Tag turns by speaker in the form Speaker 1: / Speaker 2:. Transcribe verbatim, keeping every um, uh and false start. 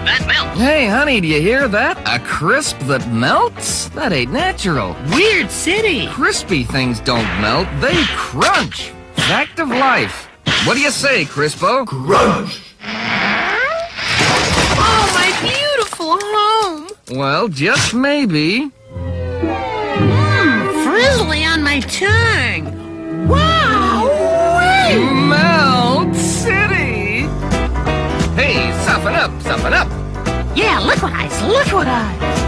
Speaker 1: that melts.
Speaker 2: Hey, honey, do you hear that? A crisp that melts? That ain't natural.
Speaker 1: Weird city.
Speaker 2: Crispy things don't melt, they crunch. Fact of life. What do you say, Crispo?
Speaker 3: Crunch!
Speaker 1: Oh, my beautiful home.
Speaker 2: Well, just maybe.
Speaker 1: Mmm, frizzly on my tongue. Wow!
Speaker 2: Melt City! Hey, soften up, soften up.
Speaker 1: Yeah, liquidize, liquidize.